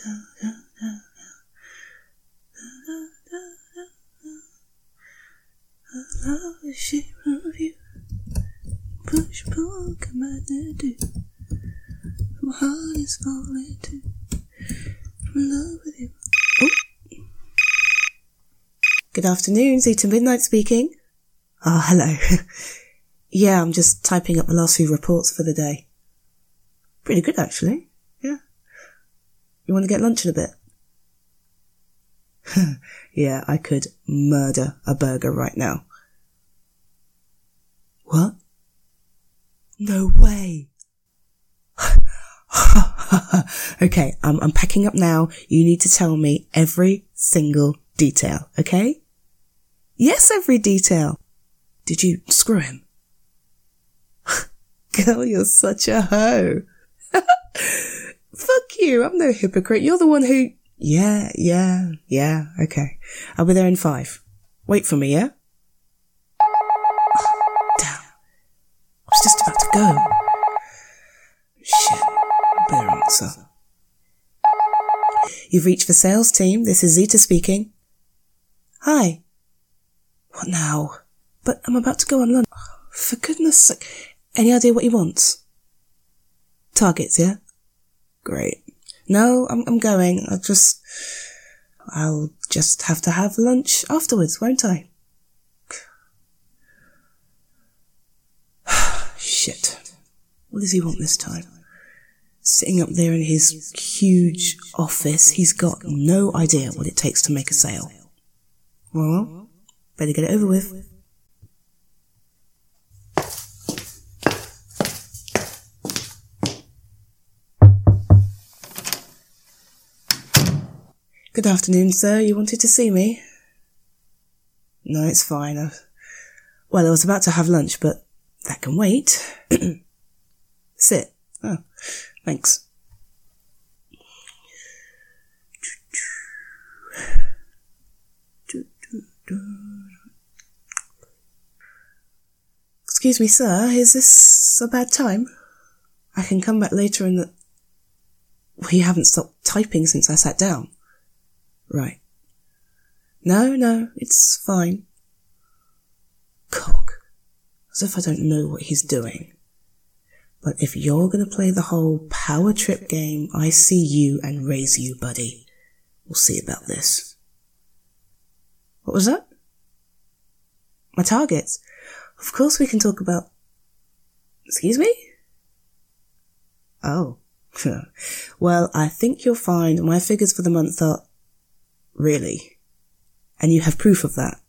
Love the shape of you. Push, pull, come on and do. My heart is falling too. I'm in love with you. Oh. Good afternoon, Zeta Midnight speaking. Oh, hello. Yeah, I'm just typing up the last few reports for the day. Pretty good, actually. Yeah. You want to get lunch in a bit? Yeah, I could murder a burger right now. What? No way. Okay, I'm packing up now. You need to tell me every single detail, okay? Yes, every detail. Did you screw him? Girl, you're such a hoe. Fuck you, I'm no hypocrite. You're the one who... Yeah, okay. I'll be there in 5. Wait for me, yeah? Damn. I was just about to go. Shit. Better answer. You've reached the sales team. This is Zeta speaking. Hi. What now? But I'm about to go on lunch. For goodness sake. Any idea what he wants? Targets, yeah? Great. No, I'm going. I'll just have to have lunch afterwards, won't I? Shit. What does he want this time? Sitting up there in his huge office, he's got no idea what it takes to make a sale. Well, better get it over with. Good afternoon, sir. You wanted to see me? No, it's fine. I was about to have lunch, but that can wait. Sit. Oh, thanks. Excuse me, sir. Is this a bad time? I can come back later in the... Well, you haven't stopped typing since I sat down. Right. No, it's fine. Cock. As if I don't know what he's doing. But if you're gonna play the whole power trip game, I see you and raise you, buddy. We'll see about this. What was that? My targets? Of course we can talk about... Excuse me? Oh. Well, I think you'll find my figures for the month are... Really? And you have proof of that?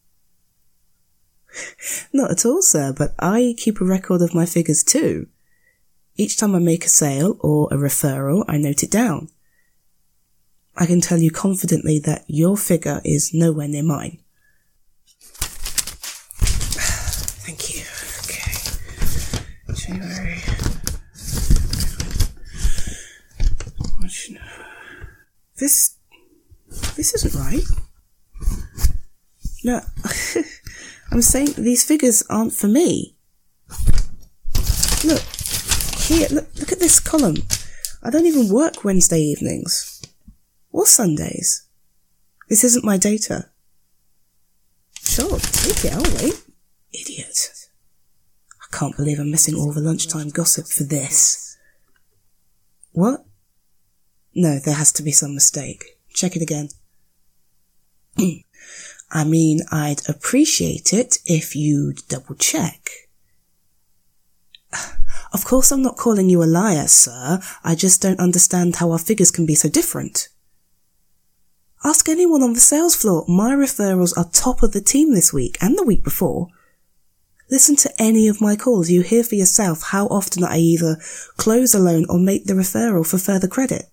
Not at all, sir, but I keep a record of my figures too. Each time I make a sale or a referral, I note it down. I can tell you confidently that your figure is nowhere near mine. Thank you. Okay. January. This isn't right. No, I'm saying these figures aren't for me. Look, here, look at this column. I don't even work Wednesday evenings. Or Sundays. This isn't my data. Sure, take it, I'll wait. Idiot. I can't believe I'm missing all the lunchtime gossip for this. What? No, there has to be some mistake. Check it again. I mean, I'd appreciate it if you'd double check. Of course I'm not calling you a liar, sir. I just don't understand how our figures can be so different. Ask anyone on the sales floor. My referrals are top of the team this week and the week before. Listen to any of my calls. You hear for yourself how often I either close a loan or make the referral for further credit.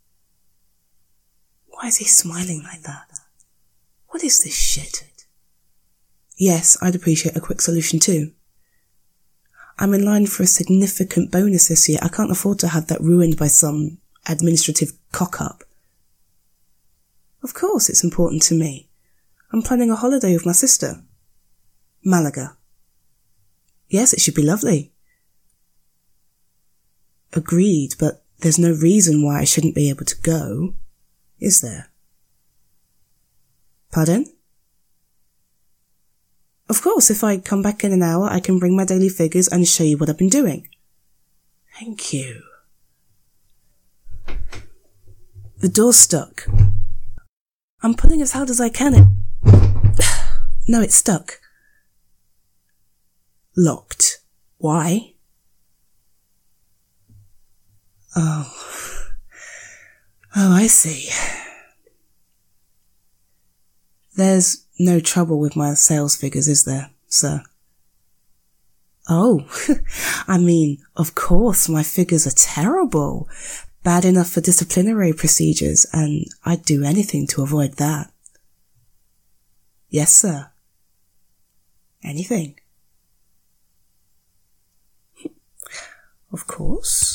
Why is he smiling like that? What is this shit? Yes, I'd appreciate a quick solution too. I'm in line for a significant bonus this year. I can't afford to have that ruined by some administrative cock-up. Of course it's important to me. I'm planning a holiday with my sister. Malaga. Yes, it should be lovely. Agreed, but there's no reason why I shouldn't be able to go. is there? Pardon? Of course, if I come back in an hour, I can bring my daily figures and show you what I've been doing. Thank you. The door's stuck. I'm pulling as hard as I can. No, it's stuck. Locked. Why? Oh, I see. There's no trouble with my sales figures, is there, sir? Oh, I mean, of course, my figures are terrible. Bad enough for disciplinary procedures, and I'd do anything to avoid that. Yes, sir. Anything. Of course.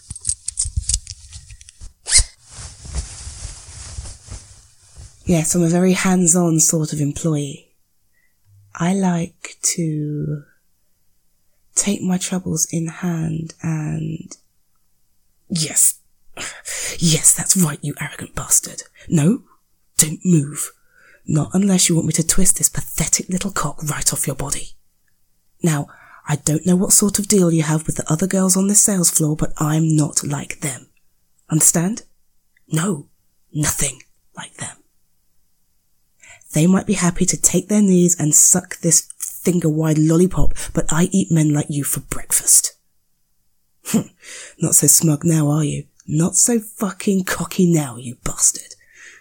Yes, I'm a very hands-on sort of employee. I like to take my troubles in hand and... Yes, that's right, you arrogant bastard. No, don't move. Not unless you want me to twist this pathetic little cock right off your body. Now, I don't know what sort of deal you have with the other girls on this sales floor, but I'm not like them. Understand? No, nothing like them. They might be happy to take their knees and suck this finger-wide lollipop, but I eat men like you for breakfast. Not so smug now, are you? Not so fucking cocky now, you bastard.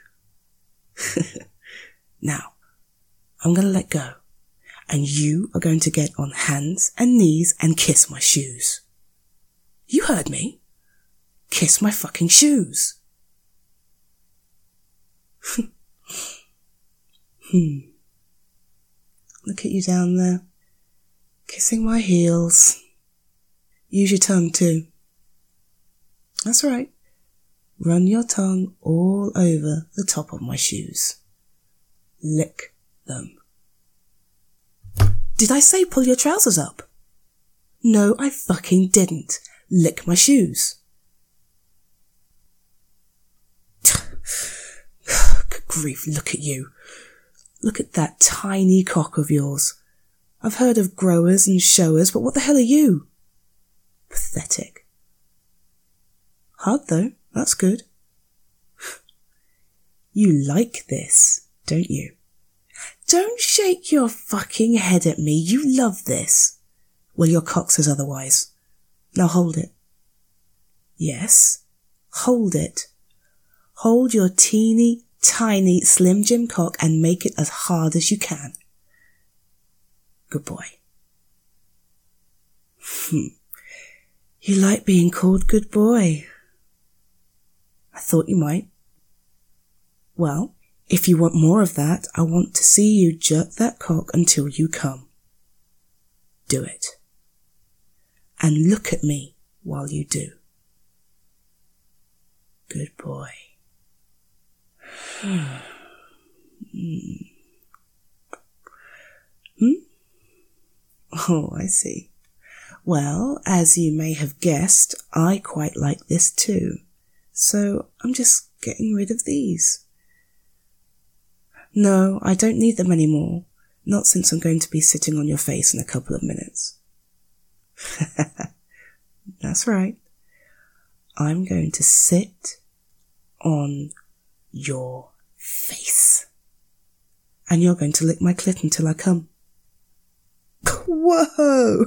Now, I'm gonna let go, and you are going to get on hands and knees and kiss my shoes. You heard me. Kiss my fucking shoes. Look at you down there, kissing my heels. Use your tongue too. That's right. Run your tongue all over the top of my shoes. Lick them. Did I say pull your trousers up? No, I fucking didn't. Lick my shoes. Good grief, look at you. Look at that tiny cock of yours. I've heard of growers and showers, but what the hell are you? Pathetic. Hard though, that's good. You like this, don't you? Don't shake your fucking head at me, you love this. Well, your cock says otherwise. Now hold it. Yes, hold it. Hold your teeny, tiny Slim Jim cock and make it as hard as you can. Good boy. You like being called good boy. I thought you might. Well, if you want more of that, I want to see you jerk that cock until you come. Do it. And look at me while you do. Good boy. Oh, I see. Well, as you may have guessed, I quite like this too. So I'm just getting rid of these. No, I don't need them anymore. Not since I'm going to be sitting on your face in a couple of minutes. That's right. I'm going to sit on your face. And you're going to lick my clit until I come. Whoa!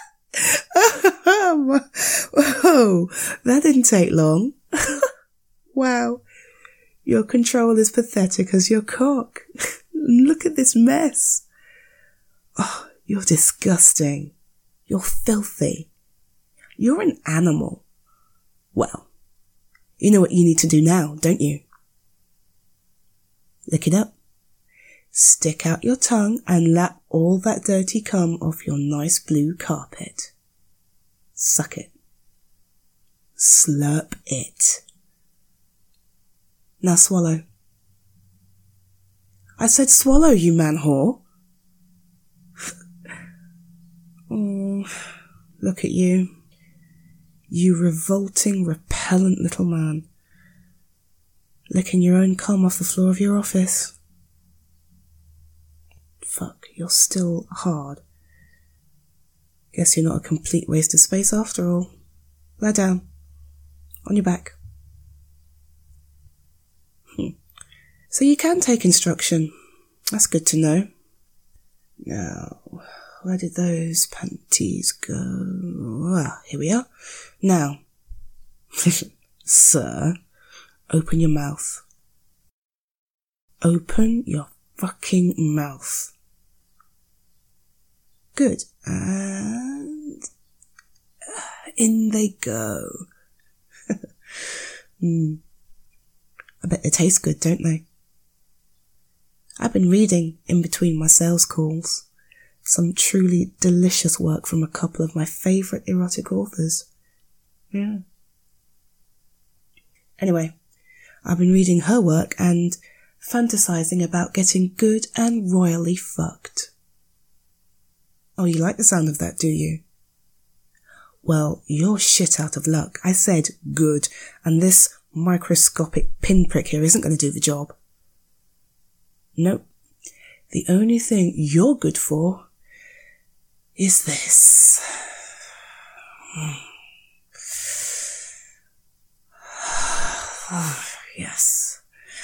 Whoa! That didn't take long. Wow. Your control is pathetic as your cock. Look at this mess. Oh, you're disgusting. You're filthy. You're an animal. Well, you know what you need to do now, don't you? Lick it up. Stick out your tongue and lap all that dirty cum off your nice blue carpet. Suck it. Slurp it. Now swallow. I said swallow, you man whore. Oh, look at you. You revolting, repellent little man. licking your own cum off the floor of your office. Fuck, you're still hard. Guess you're not a complete waste of space after all. Lie down. On your back. So you can take instruction. That's good to know. Now, where did those panties go? Ah, here we are. Now, sir, open your mouth. Open your fucking mouth. Good. And in they go. I bet they taste good, don't they? I've been reading, in between my sales calls, some truly delicious work from a couple of my favourite erotic authors. Yeah. Anyway, I've been reading her work and fantasising about getting good and royally fucked. Oh, you like the sound of that, do you? Well, you're shit out of luck. I said good, and this microscopic pinprick here isn't going to do the job. Nope. The only thing you're good for is this. Oh, yes.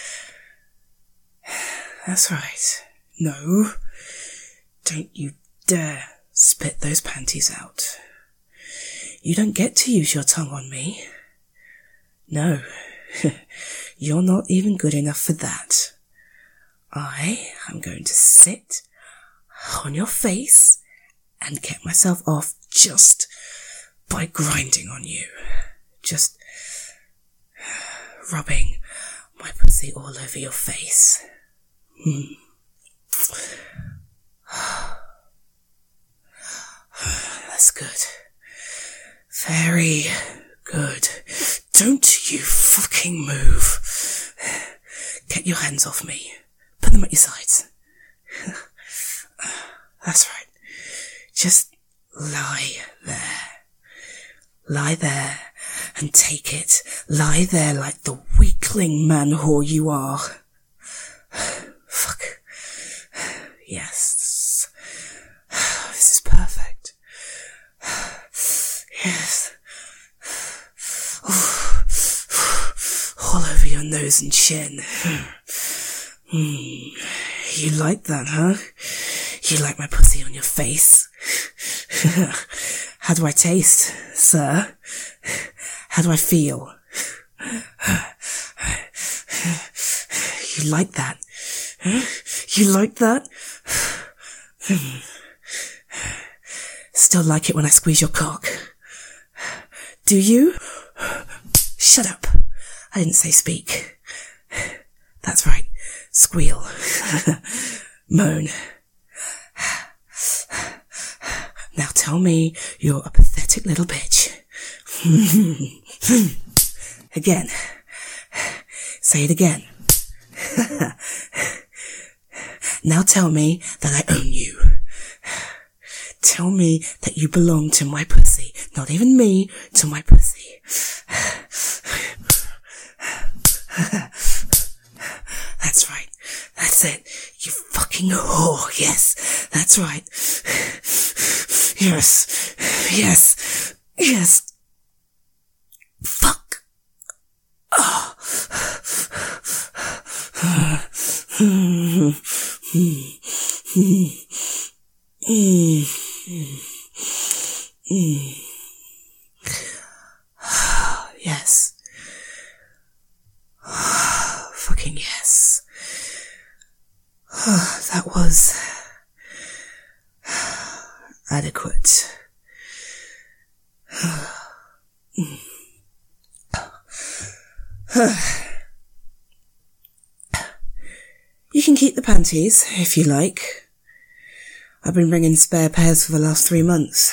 That's right. No. Don't you dare spit those panties out. You don't get to use your tongue on me. No. You're not even good enough for that. I am going to sit on your face and get myself off just by grinding on you. Just rubbing my pussy all over your face. That's good. Very good. Don't you fucking move. Get your hands off me. Put them at your sides. That's right. Just lie there. Lie there and take it. Lie there like the weakling man whore you are. Fuck. Yes. This is perfect. Yes. All over your nose and chin. You like that, huh? You like my pussy on your face? How do I taste, sir? How do I feel? You like that? You like that? Still like it when I squeeze your cock? Do you? Shut up. I didn't say speak. That's right. Squeal. Moan. Now tell me you're a pathetic little bitch. Again. Say it again. Now tell me that I own you. Tell me that you belong to my pussy. Not even me, to my pussy. That's right. That's it. You fucking whore. Yes. That's right. Yes. Yes. Yes. Fuck. Oh. Yes. Fucking yes. That was adequate. You can keep the panties, if you like. I've been bringing spare pairs for the last 3 months.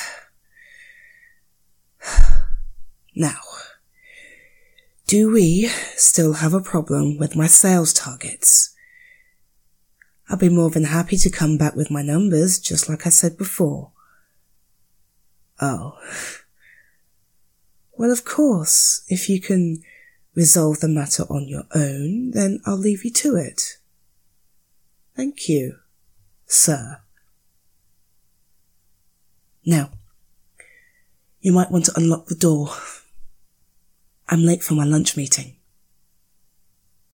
Now, do we still have a problem with my sales targets? I'll be more than happy to come back with my numbers, just like I said before. Oh. Well, of course, if you can resolve the matter on your own, then I'll leave you to it. Thank you, sir. Now, you might want to unlock the door. I'm late for my lunch meeting.